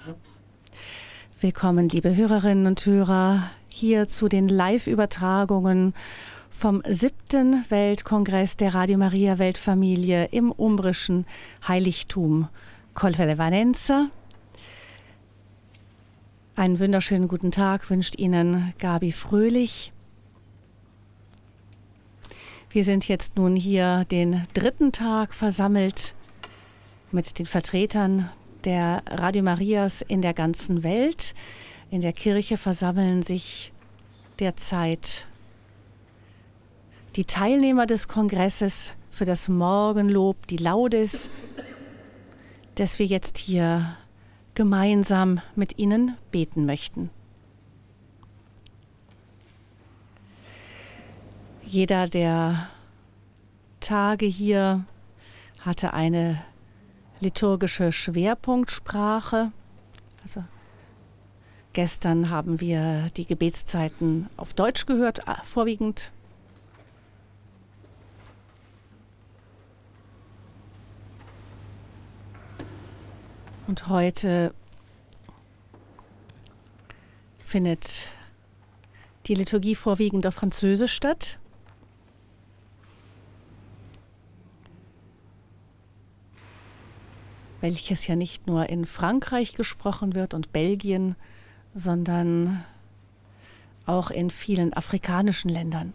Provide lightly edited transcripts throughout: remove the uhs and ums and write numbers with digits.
Willkommen, liebe Hörerinnen und Hörer, hier zu den Live-Übertragungen vom 7. Weltkongress der Radio Maria Weltfamilie im umbrischen Heiligtum Collevalenza. Einen wunderschönen guten Tag wünscht Ihnen Gabi Fröhlich. Wir sind jetzt nun hier den 3. Tag versammelt mit den Vertretern der Radio Marias in der ganzen Welt. In der Kirche versammeln sich derzeit die Teilnehmer des Kongresses für das Morgenlob, die Laudes, das wir jetzt hier gemeinsam mit Ihnen beten möchten. Jeder der Tage hier hatte eine liturgische Schwerpunktsprache. Also gestern haben wir die Gebetszeiten auf Deutsch gehört, vorwiegend. Und heute findet die Liturgie vorwiegend auf Französisch statt. Welches ja nicht nur in Frankreich gesprochen wird und Belgien, sondern auch in vielen afrikanischen Ländern.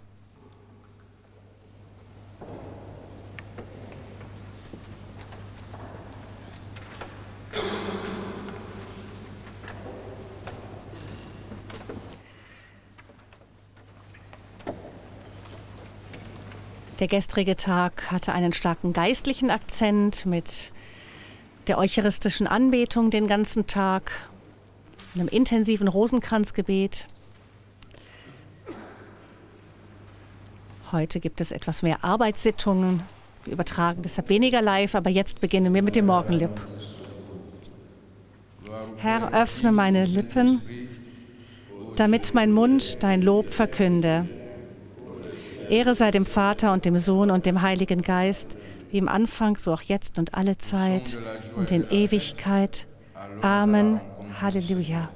Der gestrige Tag hatte einen starken geistlichen Akzent mit der eucharistischen Anbetung den ganzen Tag, einem intensiven Rosenkranzgebet. Heute gibt es etwas mehr Arbeitssittungen. Wir übertragen deshalb weniger live, aber jetzt beginnen wir mit dem Morgenlob. Herr, öffne meine Lippen, damit mein Mund dein Lob verkünde. Ehre sei dem Vater und dem Sohn und dem Heiligen Geist, wie im Anfang, so auch jetzt und alle Zeit und in Ewigkeit. Amen. Halleluja.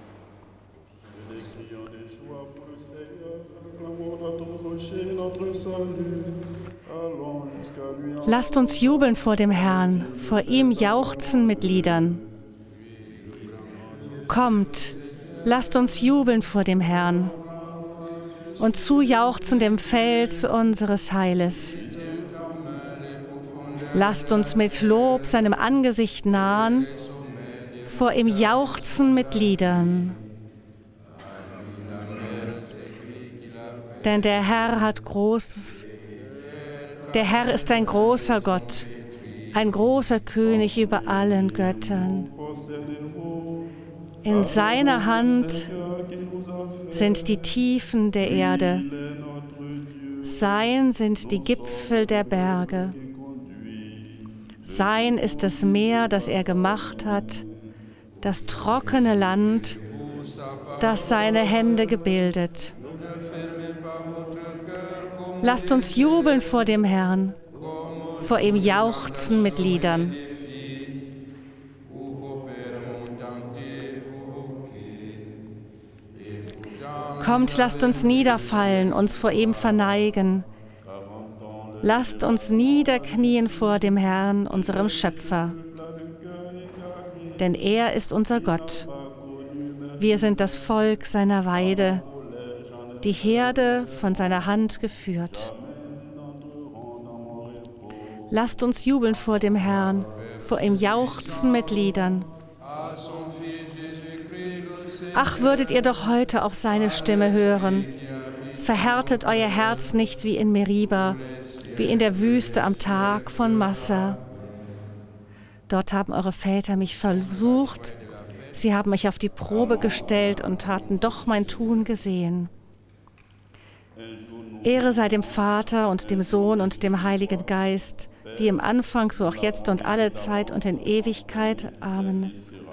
Lasst uns jubeln vor dem Herrn, vor ihm jauchzen mit Liedern. Kommt, lasst uns jubeln vor dem Herrn und zujauchzen dem Fels unseres Heiles. Lasst uns mit Lob seinem Angesicht nahen, vor ihm jauchzen mit Liedern. Denn der Herr hat Großes. Der Herr ist ein großer Gott, ein großer König über allen Göttern. In seiner Hand sind die Tiefen der Erde. Sein sind die Gipfel der Berge. Sein ist das Meer, das er gemacht hat, das trockene Land, das seine Hände gebildet. Lasst uns jubeln vor dem Herrn, vor ihm jauchzen mit Liedern. Kommt, lasst uns niederfallen, uns vor ihm verneigen. Lasst uns niederknien vor dem Herrn, unserem Schöpfer. Denn er ist unser Gott. Wir sind das Volk seiner Weide, die Herde von seiner Hand geführt. Lasst uns jubeln vor dem Herrn, vor ihm jauchzen mit Liedern. Ach, würdet ihr doch heute auf seine Stimme hören. Verhärtet euer Herz nicht wie in Meriba, wie in der Wüste am Tag von Massa. Dort haben eure Väter mich versucht. Sie haben mich auf die Probe gestellt und hatten doch mein Tun gesehen. Ehre sei dem Vater und dem Sohn und dem Heiligen Geist, wie im Anfang, so auch jetzt und alle Zeit und in Ewigkeit. Amen.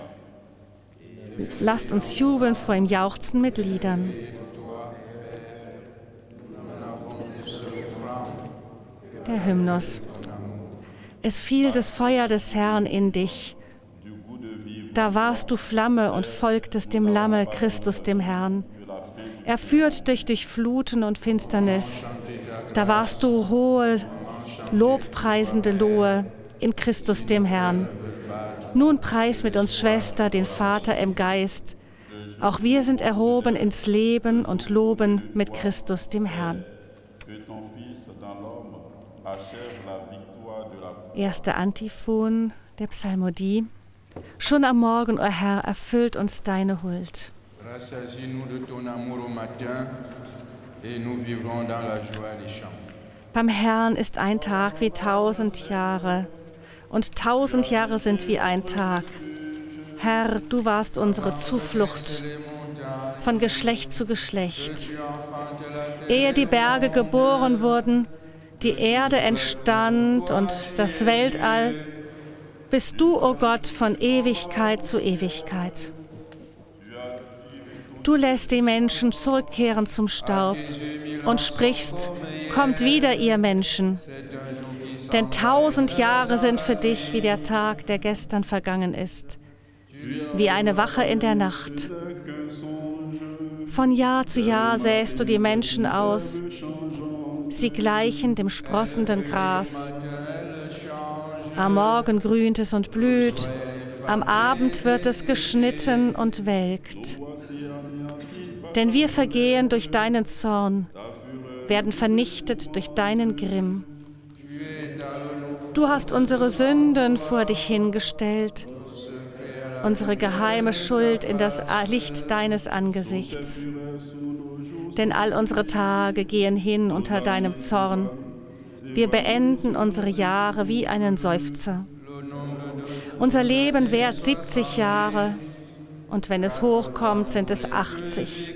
Lasst uns jubeln, vor ihm jauchzen mit Liedern. Der Hymnus. Es fiel das Feuer des Herrn in dich Da warst du Flamme und folgtest dem Lamme, Christus dem Herrn. Er führt dich durch Fluten und Finsternis. Da warst du hohe, lobpreisende Lohe in Christus dem Herrn. Nun preis mit uns, Schwester, den Vater im Geist. Auch wir sind erhoben ins Leben und loben mit Christus dem Herrn. Erste Antiphon der Psalmodie. Schon am Morgen, o Herr, erfüllt uns deine Huld. Beim Herrn ist ein Tag wie 1000 Jahre, und 1000 Jahre sind wie ein Tag. Herr, du warst unsere Zuflucht von Geschlecht zu Geschlecht. Ehe die Berge geboren wurden, die Erde entstand und das Weltall, bist du, o Gott, von Ewigkeit zu Ewigkeit. Du lässt die Menschen zurückkehren zum Staub und sprichst, kommt wieder, ihr Menschen. Denn 1000 Jahre sind für dich wie der Tag, der gestern vergangen ist, wie eine Wache in der Nacht. Von Jahr zu Jahr sähst du die Menschen aus. Sie gleichen dem sprossenden Gras. Am Morgen grünt es und blüht, am Abend wird es geschnitten und welkt. Denn wir vergehen durch deinen Zorn, werden vernichtet durch deinen Grimm. Du hast unsere Sünden vor dich hingestellt, unsere geheime Schuld in das Licht deines Angesichts. Denn all unsere Tage gehen hin unter deinem Zorn. Wir beenden unsere Jahre wie einen Seufzer. Unser Leben währt 70 Jahre, und wenn es hochkommt, sind es 80.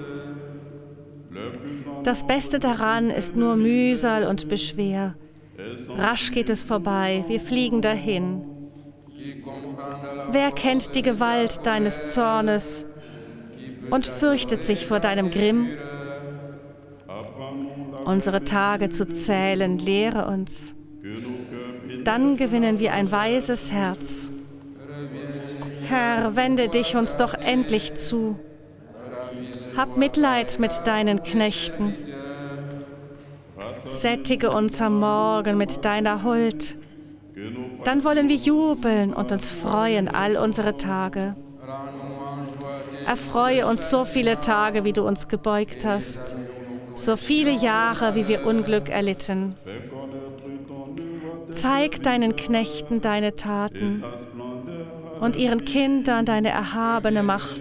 Das Beste daran ist nur Mühsal und Beschwer. Rasch geht es vorbei, wir fliegen dahin. Wer kennt die Gewalt deines Zornes und fürchtet sich vor deinem Grimm? Unsere Tage zu zählen, lehre uns. Dann gewinnen wir ein weises Herz. Herr, wende dich uns doch endlich zu. Hab Mitleid mit deinen Knechten. Sättige uns am Morgen mit deiner Huld. Dann wollen wir jubeln und uns freuen all unsere Tage. Erfreue uns so viele Tage, wie du uns gebeugt hast, so viele Jahre, wie wir Unglück erlitten. Zeig deinen Knechten deine Taten und ihren Kindern deine erhabene Macht.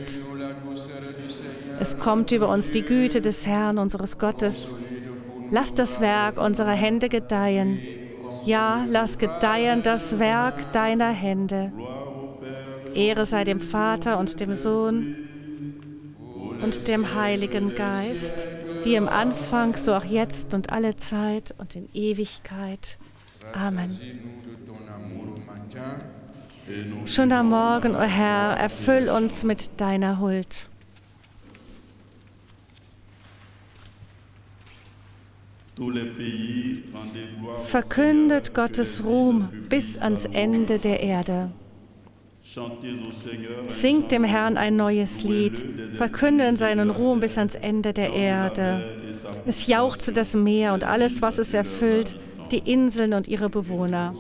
Es kommt über uns die Güte des Herrn, unseres Gottes. Lass das Werk unserer Hände gedeihen. Ja, lass gedeihen das Werk deiner Hände. Ehre sei dem Vater und dem Sohn und dem Heiligen Geist, wie im Anfang, so auch jetzt und alle Zeit und in Ewigkeit. Amen. Schon am Morgen, o Herr, erfüll uns mit deiner Huld. Verkündet Gottes Ruhm bis ans Ende der Erde. Singt dem Herrn ein neues Lied, verkündet seinen Ruhm bis ans Ende der Erde. Es jauchze das Meer und alles, was es erfüllt, die Inseln und ihre Bewohner.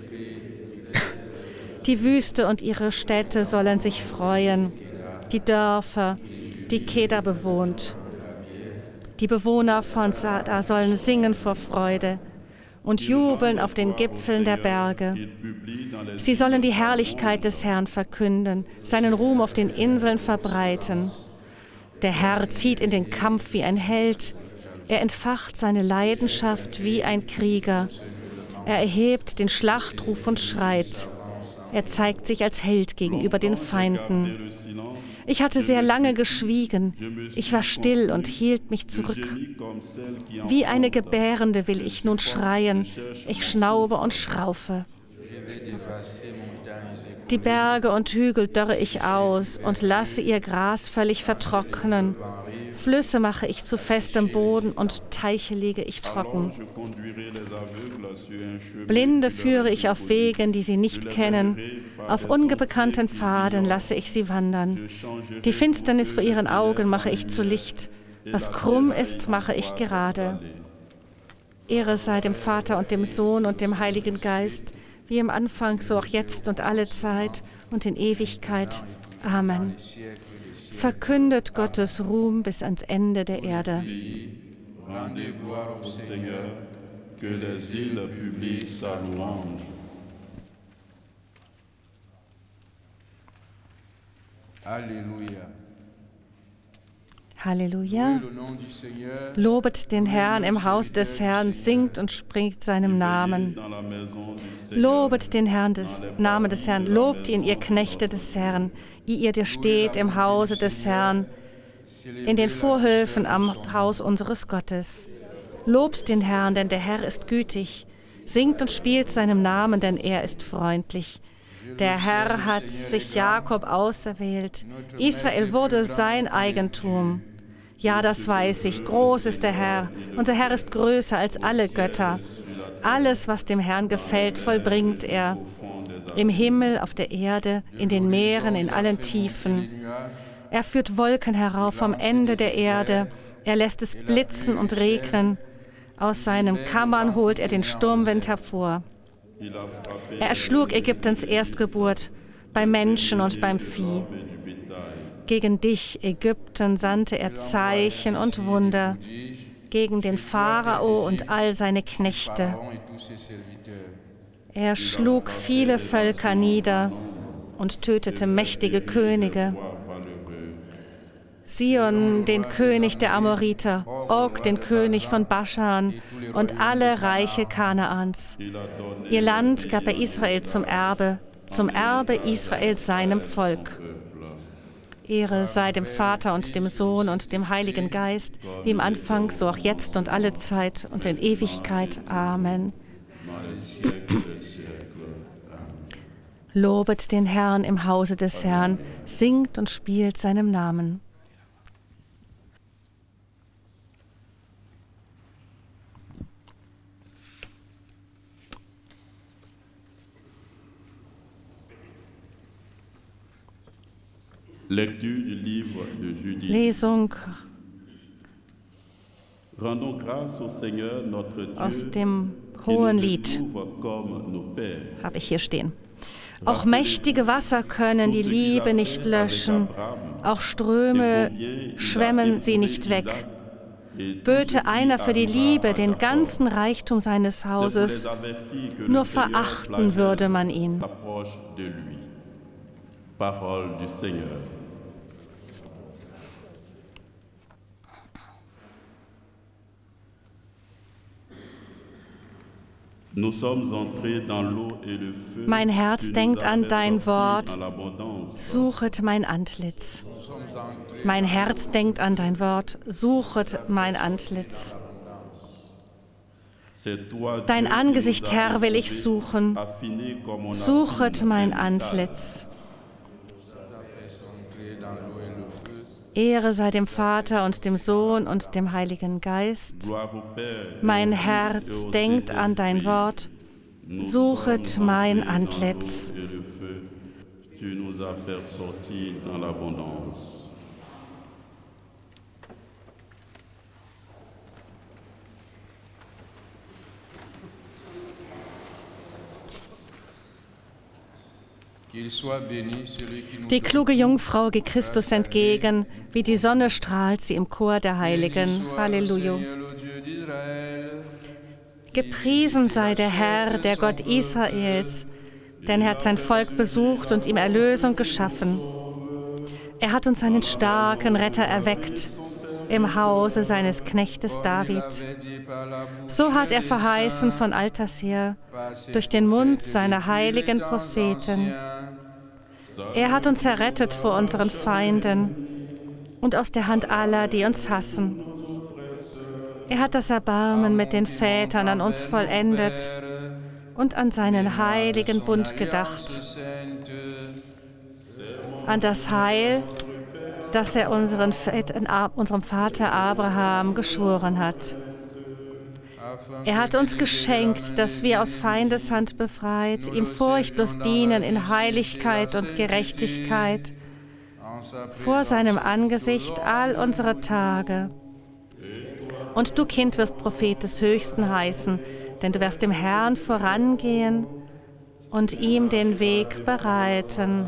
Die Wüste und ihre Städte sollen sich freuen, die Dörfer, die Kedar bewohnt. Die Bewohner von Sada sollen singen vor Freude und jubeln auf den Gipfeln der Berge. Sie sollen die Herrlichkeit des Herrn verkünden, seinen Ruhm auf den Inseln verbreiten. Der Herr zieht in den Kampf wie ein Held. Er entfacht seine Leidenschaft wie ein Krieger. Er erhebt den Schlachtruf und schreit. Er zeigt sich als Held gegenüber den Feinden. Ich hatte sehr lange geschwiegen. Ich war still und hielt mich zurück. Wie eine Gebärende will ich nun schreien. Ich schnaube und schraufe. Die Berge und Hügel dörre ich aus und lasse ihr Gras völlig vertrocknen. Flüsse mache ich zu festem Boden und Teiche lege ich trocken. Blinde führe ich auf Wegen, die sie nicht kennen. Auf unbekannten Pfaden lasse ich sie wandern. Die Finsternis vor ihren Augen mache ich zu Licht. Was krumm ist, mache ich gerade. Ehre sei dem Vater und dem Sohn und dem Heiligen Geist, wie im Anfang, so auch jetzt und alle Zeit und in Ewigkeit. Amen. Verkündet Gottes Ruhm bis ans Ende der Erde. Rendez gloire au Seigneur, que les îles publient sa louange. Alléluia. Halleluja. Lobet den Herrn im Haus des Herrn, singt und springt seinem Namen. Lobet den Namen des Herrn, lobt ihn, ihr Knechte des Herrn, ihr steht im Hause des Herrn, in den Vorhöfen am Haus unseres Gottes. Lobt den Herrn, denn der Herr ist gütig. Singt und spielt seinem Namen, denn er ist freundlich. Der Herr hat sich Jakob auserwählt. Israel wurde sein Eigentum. Ja, das weiß ich. Groß ist der Herr. Unser Herr ist größer als alle Götter. Alles, was dem Herrn gefällt, vollbringt er. Im Himmel, auf der Erde, in den Meeren, in allen Tiefen. Er führt Wolken herauf vom Ende der Erde. Er lässt es blitzen und regnen. Aus seinen Kammern holt er den Sturmwind hervor. Er erschlug Ägyptens Erstgeburt, beim Menschen und beim Vieh. Gegen dich, Ägypten, sandte er Zeichen und Wunder, gegen den Pharao und all seine Knechte. Er schlug viele Völker nieder und tötete mächtige Könige. Sion, den König der Amoriter, Og, den König von Baschan und alle Reiche Kanaans. Ihr Land gab er Israel zum Erbe Israels seinem Volk. Ehre sei dem Vater und dem Sohn und dem Heiligen Geist, wie im Anfang, so auch jetzt und alle Zeit und in Ewigkeit. Amen. Lobet den Herrn im Hause des Herrn, singt und spielt seinem Namen. Lesung aus dem Hohenlied habe ich hier stehen. Auch mächtige Wasser können die Liebe nicht löschen, auch Ströme schwemmen sie nicht weg. Böte einer für die Liebe den ganzen Reichtum seines Hauses, nur verachten würde man ihn. Parole du Seigneur. Mein Herz denkt an dein Wort, suchet mein Antlitz. Mein Herz denkt an dein Wort, suchet mein Antlitz. Dein Angesicht, Herr, will ich suchen, suchet mein Antlitz. Ehre sei dem Vater und dem Sohn und dem Heiligen Geist. Mein Herz denkt an dein Wort, suchet mein Antlitz. Die kluge Jungfrau geht Christus entgegen, wie die Sonne strahlt sie im Chor der Heiligen. Halleluja. Gepriesen sei der Herr, der Gott Israels, denn er hat sein Volk besucht und ihm Erlösung geschaffen. Er hat uns einen starken Retter erweckt im Hause seines Knechtes David. So hat er verheißen von alters her durch den Mund seiner heiligen Propheten. Er hat uns errettet vor unseren Feinden und aus der Hand aller, die uns hassen. Er hat das Erbarmen mit den Vätern an uns vollendet und an seinen heiligen Bund gedacht, an das Heil, das er unserem Vater Abraham geschworen hat. Er hat uns geschenkt, dass wir aus Feindeshand befreit, ihm furchtlos dienen in Heiligkeit und Gerechtigkeit, vor seinem Angesicht all unsere Tage. Und du, Kind, wirst Prophet des Höchsten heißen, denn du wirst dem Herrn vorangehen und ihm den Weg bereiten.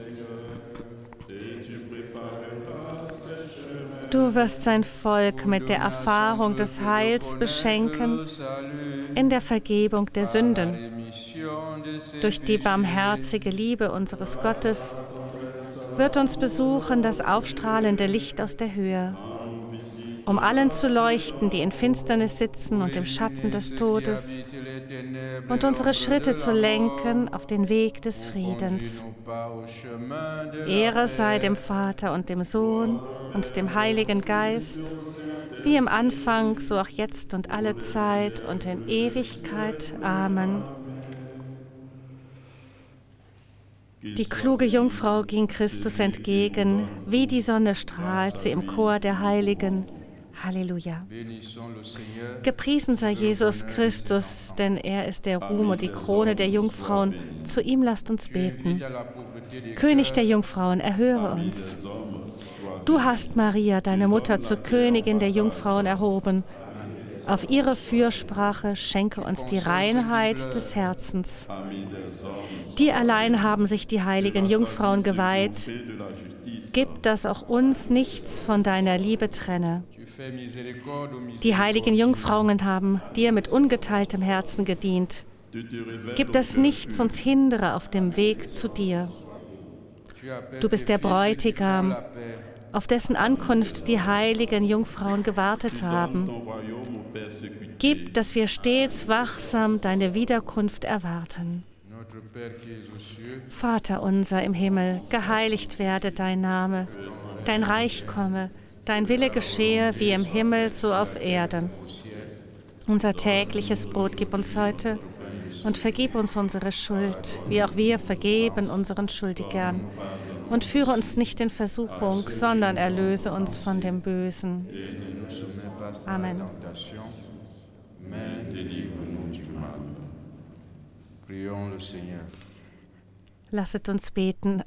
Du wirst sein Volk mit der Erfahrung des Heils beschenken, in der Vergebung der Sünden. Durch die barmherzige Liebe unseres Gottes wird uns besuchen das aufstrahlende Licht aus der Höhe, um allen zu leuchten, die in Finsternis sitzen und im Schatten des Todes, und unsere Schritte zu lenken auf den Weg des Friedens. Ehre sei dem Vater und dem Sohn und dem Heiligen Geist, wie im Anfang, so auch jetzt und alle Zeit und in Ewigkeit. Amen. Die kluge Jungfrau ging Christus entgegen, wie die Sonne strahlt sie im Chor der Heiligen. Halleluja. Gepriesen sei Jesus Christus, denn er ist der Ruhm und die Krone der Jungfrauen. Zu ihm lasst uns beten. König der Jungfrauen, erhöre uns. Du hast Maria, deine Mutter, zur Königin der Jungfrauen erhoben. Auf ihre Fürsprache schenke uns die Reinheit des Herzens. Dir allein haben sich die heiligen Jungfrauen geweiht. Gib, dass auch uns nichts von deiner Liebe trenne. Die heiligen Jungfrauen haben dir mit ungeteiltem Herzen gedient. Gib, dass nichts uns hindere auf dem Weg zu dir. Du bist der Bräutigam, auf dessen Ankunft die heiligen Jungfrauen gewartet haben. Gib, dass wir stets wachsam deine Wiederkunft erwarten. Vater unser im Himmel, geheiligt werde dein Name, dein Reich komme, dein Wille geschehe wie im Himmel, so auf Erden. Unser tägliches Brot gib uns heute und vergib uns unsere Schuld, wie auch wir vergeben unseren Schuldigern. Und führe uns nicht in Versuchung, sondern erlöse uns von dem Bösen. Amen. Lasset uns beten.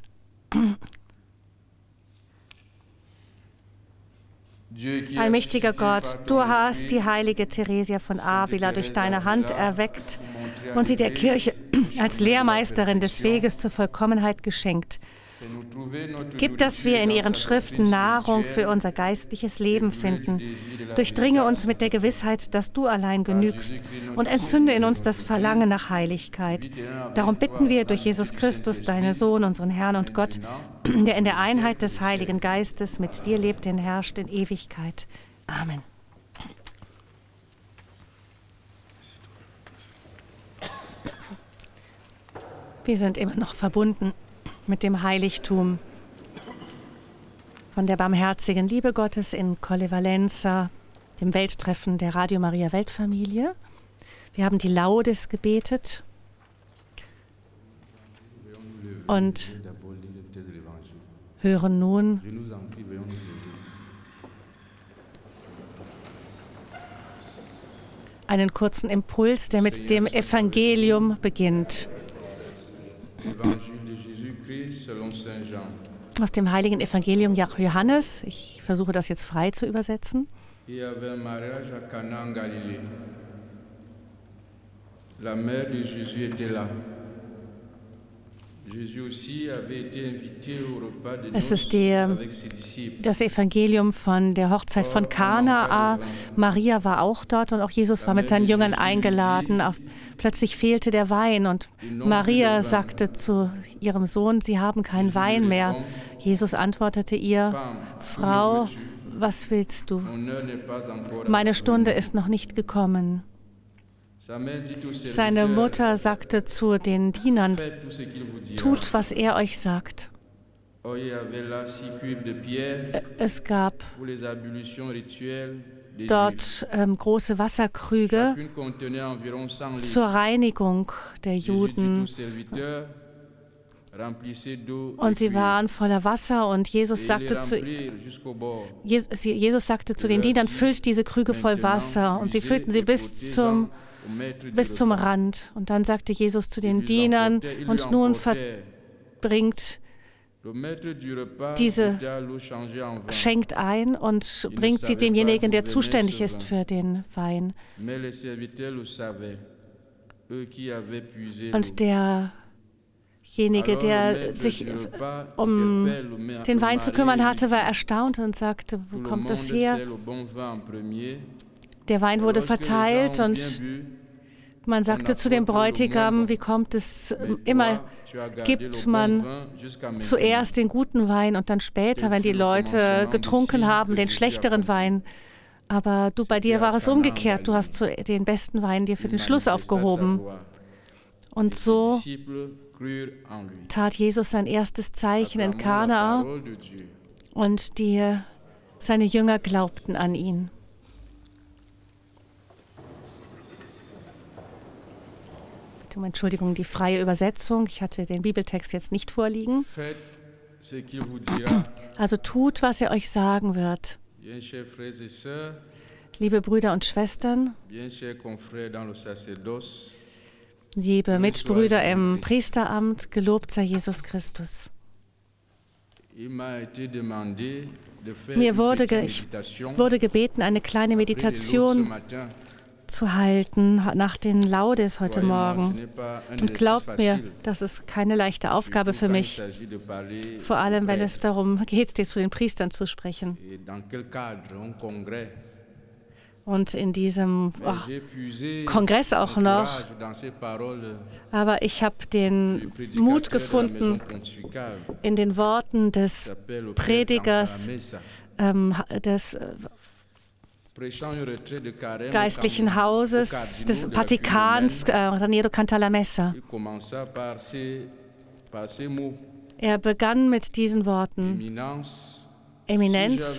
Allmächtiger Gott, du hast die heilige Theresia von Avila durch deine Hand erweckt und sie der Kirche als Lehrmeisterin des Weges zur Vollkommenheit geschenkt. Gib, dass wir in ihren Schriften Nahrung für unser geistliches Leben finden. Durchdringe uns mit der Gewissheit, dass du allein genügst und entzünde in uns das Verlangen nach Heiligkeit. Darum bitten wir durch Jesus Christus, deinen Sohn, unseren Herrn und Gott, der in der Einheit des Heiligen Geistes mit dir lebt und herrscht in Ewigkeit. Amen. Wir sind immer noch verbunden mit dem Heiligtum von der barmherzigen Liebe Gottes in Colle Valenza, dem Welttreffen der Radio Maria Weltfamilie. Wir haben die Laudes gebetet und hören nun einen kurzen Impuls, der mit dem Evangelium beginnt. Aus dem heiligen Evangelium nach Johannes. Ich versuche das jetzt frei zu übersetzen. La mère de Jésus était là. Es ist das Evangelium von der Hochzeit von Kana. Maria war auch dort und auch Jesus war mit seinen Jüngern eingeladen. Plötzlich fehlte der Wein und Maria sagte zu ihrem Sohn, sie haben keinen Wein mehr. Jesus antwortete ihr, Frau, was willst du? Meine Stunde ist noch nicht gekommen. Seine Mutter sagte zu den Dienern, tut, was er euch sagt. Es gab dort große Wasserkrüge zur Reinigung der Juden. Und sie waren voller Wasser und Jesus sagte zu den Dienern, füllt diese Krüge voll Wasser. Und sie füllten sie bis zum Rand. Und dann sagte Jesus zu den Dienern, und nun schenkt ein und bringt sie demjenigen, der zuständig ist für den Wein. Und derjenige, der sich um den Wein zu kümmern hatte, war erstaunt und sagte, wo kommt das her? Der Wein wurde verteilt und man sagte zu dem Bräutigam, wie kommt es, immer gibt man zuerst den guten Wein und dann später, wenn die Leute getrunken haben, den schlechteren Wein. Aber bei dir war es umgekehrt, du hast den besten Wein dir für den Schluss aufgehoben. Und so tat Jesus sein erstes Zeichen in Kana und seine Jünger glaubten an ihn. Um Entschuldigung, die freie Übersetzung. Ich hatte den Bibeltext jetzt nicht vorliegen. Also tut, was er euch sagen wird. Liebe Brüder und Schwestern, liebe Mitbrüder im Priesteramt, gelobt sei Jesus Christus. Ich wurde gebeten, eine kleine Meditation zu halten nach den Laudes heute Morgen. Und glaubt mir, das ist keine leichte Aufgabe für mich, vor allem wenn es darum geht, zu den Priestern zu sprechen. Und in diesem Kongress auch noch. Aber ich habe den Mut gefunden, in den Worten des Predigers des geistlichen Hauses des Vatikans, Raniero canta la Messa. Er begann mit diesen Worten: Eminenz,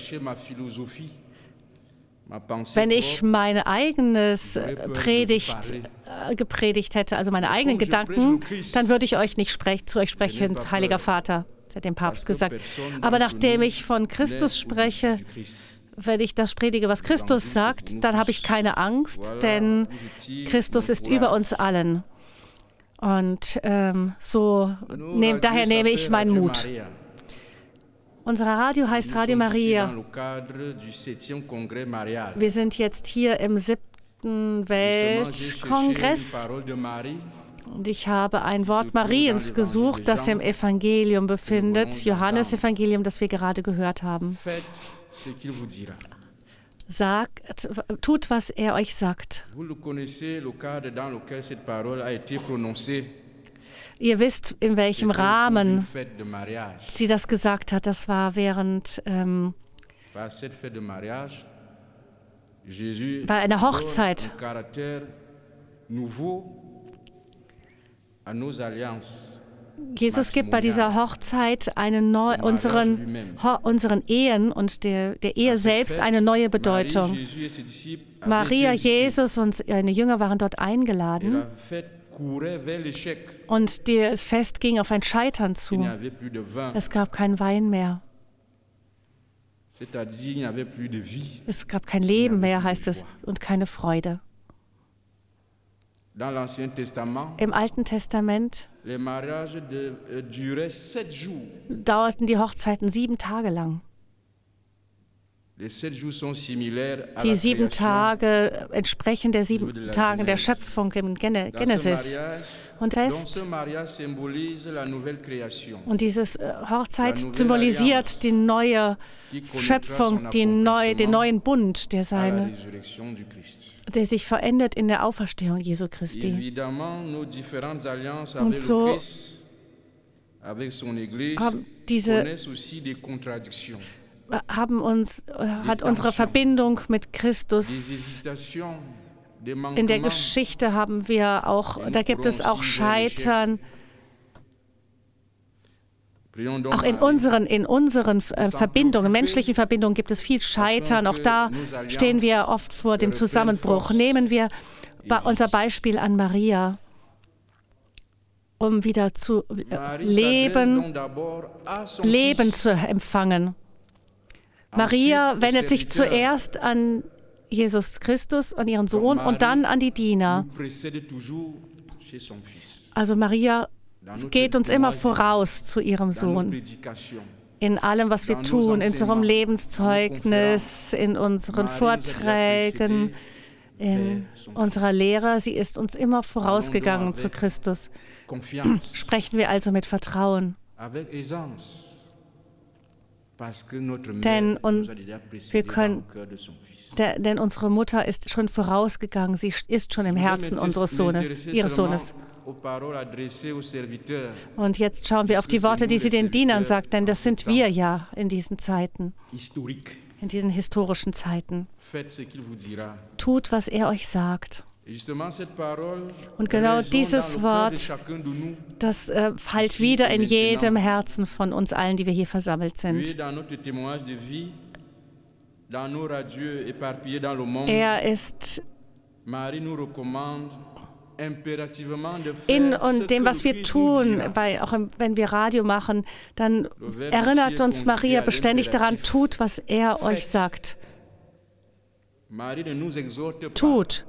wenn ich meine eigenes gepredigt hätte, also meine eigenen Gedanken, dann würde ich euch nicht zu euch sprechen, Heiliger Vater, hat dem Papst gesagt. Aber nachdem ich von Christus spreche, wenn ich das predige, was Christus sagt, dann habe ich keine Angst, denn Christus ist über uns allen. Und daher nehme ich meinen Mut. Unser Radio heißt Radio Maria. Wir sind jetzt hier im 7. Weltkongress. Und ich habe ein Wort Mariens gesucht, das sich im Evangelium befindet, Johannes-Evangelium, das wir gerade gehört haben. Tut, was er euch sagt. Ihr wisst, in welchem Rahmen sie das gesagt hat. Das war während bei einer Hochzeit. Jesus gibt bei dieser Hochzeit unseren Ehen und der Ehe selbst eine neue Bedeutung. Maria, Jesus und seine Jünger waren dort eingeladen und das Fest ging auf ein Scheitern zu. Es gab keinen Wein mehr. Es gab kein Leben mehr, heißt es, und keine Freude. Im Alten Testament dauerten die Hochzeiten 7 Tage lang. Die 7 Tage entsprechen der 7 Tagen der Schöpfung im Genesis. Und diese Hochzeit symbolisiert die neue Schöpfung, den neuen Bund, der sich verändert in der Auferstehung Jesu Christi. Und so hat unsere Verbindung mit Christus in der Geschichte da gibt es auch Scheitern. Auch in unseren Verbindungen, menschlichen Verbindungen gibt es viel Scheitern. Auch da stehen wir oft vor dem Zusammenbruch. Nehmen wir unser Beispiel an Maria, um wieder zu Leben zu empfangen. Maria wendet sich zuerst an Jesus Christus, an ihren Sohn und dann an die Diener. Also Maria geht uns immer voraus zu ihrem Sohn. In allem, was wir tun, in unserem Lebenszeugnis, in unseren Vorträgen, in unserer Lehre. Sie ist uns immer vorausgegangen zu Christus. Sprechen wir also mit Vertrauen. Denn unsere Mutter ist schon vorausgegangen. Sie ist schon im Herzen ihres Sohnes. Und jetzt schauen wir auf die Worte, die sie den Dienern sagt, denn das sind wir ja in diesen Zeiten, in diesen historischen Zeiten. Tut, was er euch sagt. Und genau dieses Wort, das hallt wieder in jedem Herzen von uns allen, die wir hier versammelt sind. Er ist in und dem, was wir tun, auch wenn wir Radio machen, dann erinnert uns Maria beständig daran, tut, was er euch sagt. Tut.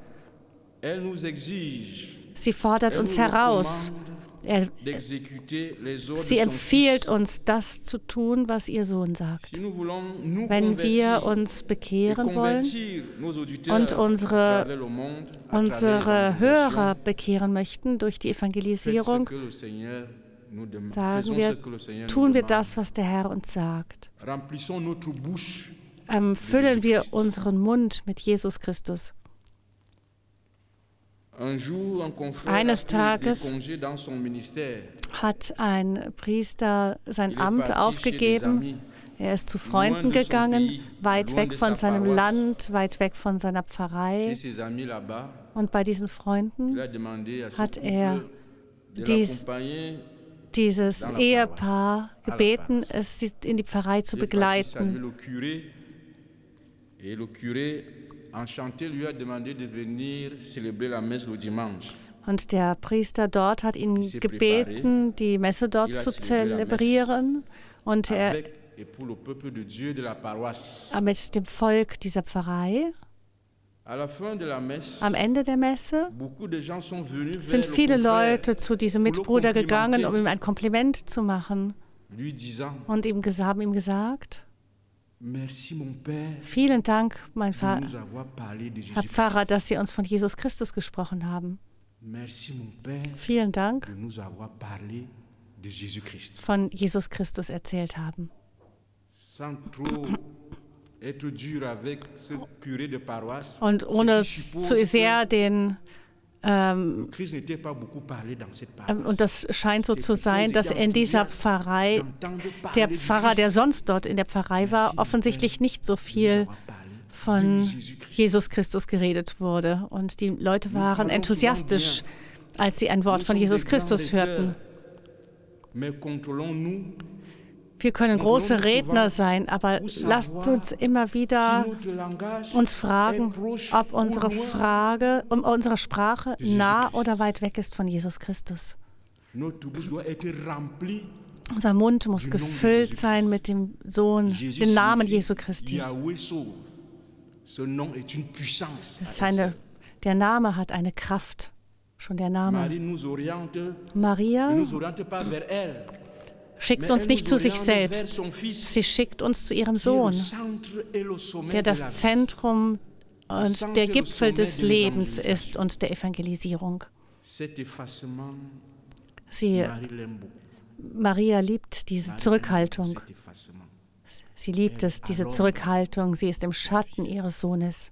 Sie fordert uns heraus. Sie empfiehlt uns, das zu tun, was ihr Sohn sagt. Wenn wir uns bekehren wollen und unsere Hörer bekehren möchten durch die Evangelisierung, sagen wir, tun wir das, was der Herr uns sagt. Füllen wir unseren Mund mit Jesus Christus. Eines Tages hat ein Priester sein Amt aufgegeben. Er ist zu Freunden gegangen, weit weg von seinem Land, weit weg von seiner Pfarrei. Und bei diesen Freunden hat er dieses Ehepaar gebeten, es in die Pfarrei zu begleiten. Und der Priester dort hat ihn gebeten, die Messe dort zu zelebrieren. Und er mit dem Volk dieser Pfarrei. Am Ende der Messe sind viele Leute zu diesem Mitbruder gegangen, um ihm ein Kompliment zu machen. Und haben ihm gesagt, vielen Dank, mein Herr Pfarrer, dass Sie uns von Jesus Christus gesprochen haben. Vielen Dank, von Jesus Christus erzählt haben. Und ohne zu sehr und das scheint so zu sein, dass in dieser Pfarrei, der Pfarrer, der sonst dort in der Pfarrei war, offensichtlich nicht so viel von Jesus Christus geredet wurde. Und die Leute waren enthusiastisch, als sie ein Wort von Jesus Christus hörten. Wir können große Redner sein, aber lasst uns immer wieder uns fragen, ob unsere Sprache nah oder weit weg ist von Jesus Christus. Unser Mund muss gefüllt sein mit dem Namen Jesu Christi. Der Name hat eine Kraft, schon der Name. Maria schickt uns nicht zu sich selbst, sie schickt uns zu ihrem Sohn, der das Zentrum und der Gipfel des Lebens ist und der Evangelisierung. Maria liebt diese Zurückhaltung. Sie liebt es, diese Zurückhaltung. Sie ist im Schatten ihres Sohnes.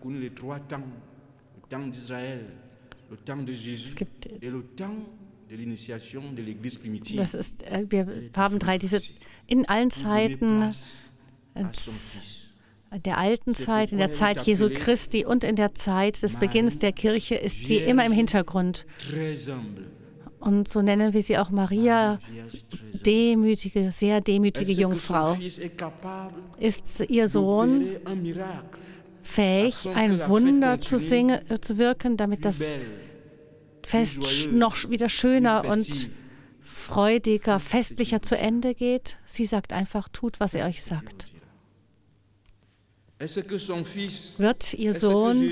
Es gibt wir haben in allen Zeiten der alten Zeit, in der Zeit Jesu Christi und in der Zeit des Beginns der Kirche ist sie immer im Hintergrund. Und so nennen wir sie auch Maria, demütige, sehr demütige Jungfrau. Ist ihr Sohn fähig, ein Wunder zu wirken, damit das Fest noch wieder schöner und freudiger, festlicher zu Ende geht? Sie sagt einfach, tut, was er euch sagt. Wird ihr Sohn,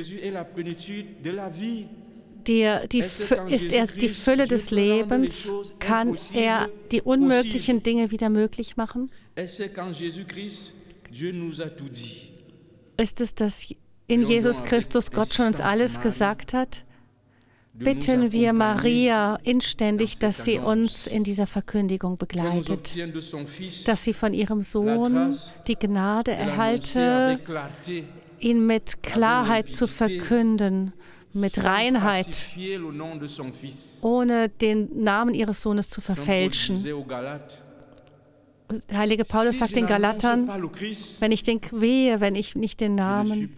ist er die Fülle des Lebens? Kann er die unmöglichen Dinge wieder möglich machen? Ist es, dass in Jesus Christus Gott schon uns alles gesagt hat? Bitten wir Maria inständig, dass sie uns in dieser Verkündigung begleitet, dass sie von ihrem Sohn die Gnade erhalte, ihn mit Klarheit zu verkünden, mit Reinheit, ohne den Namen ihres Sohnes zu verfälschen. Der heilige Paulus sagt den Galatern, wenn ich nicht den Namen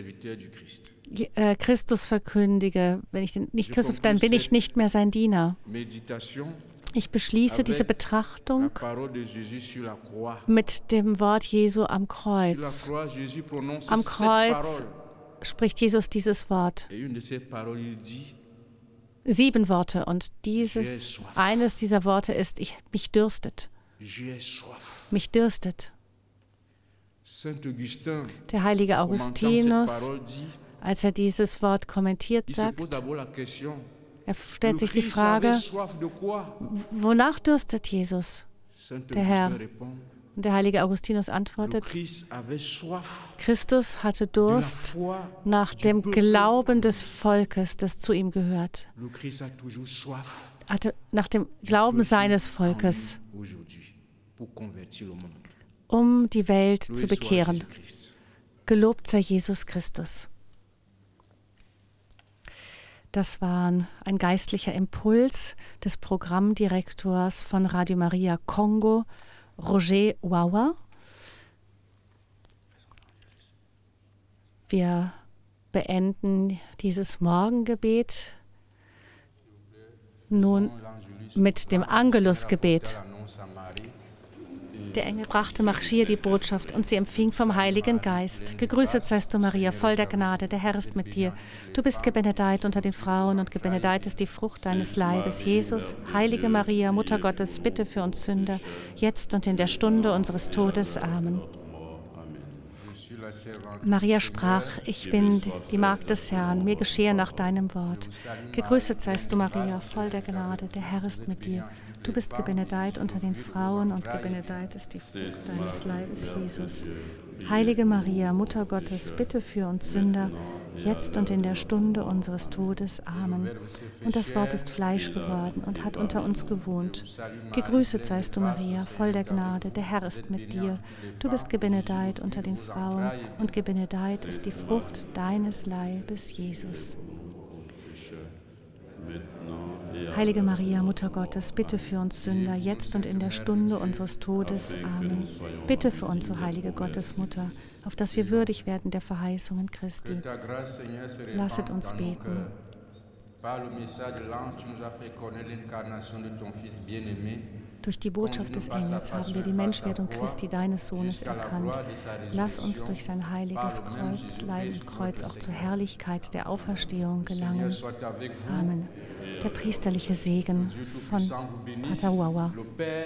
Christus verkündige, wenn ich nicht Christus, dann bin ich nicht mehr sein Diener. Ich beschließe diese Betrachtung mit dem Wort Jesu am Kreuz. Am Kreuz spricht Jesus dieses Wort. 7 Worte und eines dieser Worte ist, mich dürstet. Mich dürstet. Der heilige Augustinus, als er dieses Wort kommentiert, sagt, er stellt sich die Frage, wonach dürstet Jesus, der Herr? Und der heilige Augustinus antwortet, Christus hatte Durst nach dem Glauben des Volkes, das zu ihm gehört. Hatte nach dem Glauben seines Volkes, um die Welt zu bekehren. Gelobt sei Jesus Christus. Das war ein geistlicher Impuls des Programmdirektors von Radio Maria Kongo, Roger Wawa. Wir beenden dieses Morgengebet nun mit dem Angelusgebet. Der Engel brachte Maria die Botschaft und sie empfing vom Heiligen Geist. Gegrüßet seist du, Maria, voll der Gnade, der Herr ist mit dir. Du bist gebenedeit unter den Frauen und gebenedeit ist die Frucht deines Leibes, Jesus. Heilige Maria, Mutter Gottes, bitte für uns Sünder, jetzt und in der Stunde unseres Todes. Amen. Maria sprach, ich bin die Magd des Herrn, mir geschehe nach deinem Wort. Gegrüßet seist du, Maria, voll der Gnade, der Herr ist mit dir. Du bist gebenedeit unter den Frauen und gebenedeit ist die Frucht deines Leibes, Jesus. Heilige Maria, Mutter Gottes, bitte für uns Sünder, jetzt und in der Stunde unseres Todes. Amen. Und das Wort ist Fleisch geworden und hat unter uns gewohnt. Gegrüßet seist du, Maria, voll der Gnade, der Herr ist mit dir. Du bist gebenedeit unter den Frauen und gebenedeit ist die Frucht deines Leibes, Jesus. Heilige Maria, Mutter Gottes, bitte für uns Sünder, jetzt und in der Stunde unseres Todes. Amen. Bitte für uns, o heilige Gottesmutter, auf dass wir würdig werden der Verheißungen Christi. Lasset uns beten. Durch die Botschaft des Engels haben wir die Menschwerdung Christi, deines Sohnes, erkannt. Lass uns durch sein heiliges Kreuz, Leib und Kreuz auch zur Herrlichkeit der Auferstehung gelangen. Amen. Der priesterliche Segen von Pater Wawa.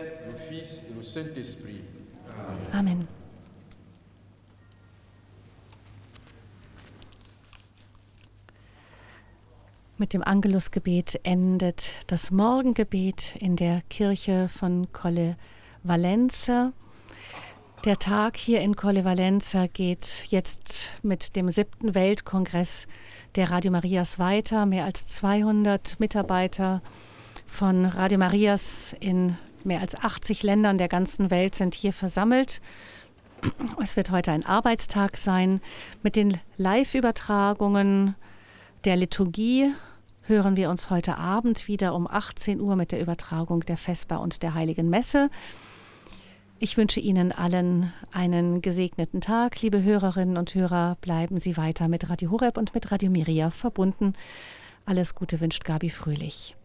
Amen. Mit dem Angelusgebet endet das Morgengebet in der Kirche von Colle Valenza. Der Tag hier in Colle Valenza geht jetzt mit dem 7. Weltkongress der Radio Marias weiter. Mehr als 200 Mitarbeiter von Radio Marias in mehr als 80 Ländern der ganzen Welt sind hier versammelt. Es wird heute ein Arbeitstag sein. Mit den Live-Übertragungen der Liturgie hören wir uns heute Abend wieder um 18 Uhr mit der Übertragung der Vesper und der Heiligen Messe. Ich wünsche Ihnen allen einen gesegneten Tag. Liebe Hörerinnen und Hörer, bleiben Sie weiter mit Radio Horeb und mit Radio Maria verbunden. Alles Gute wünscht Gabi Fröhlich.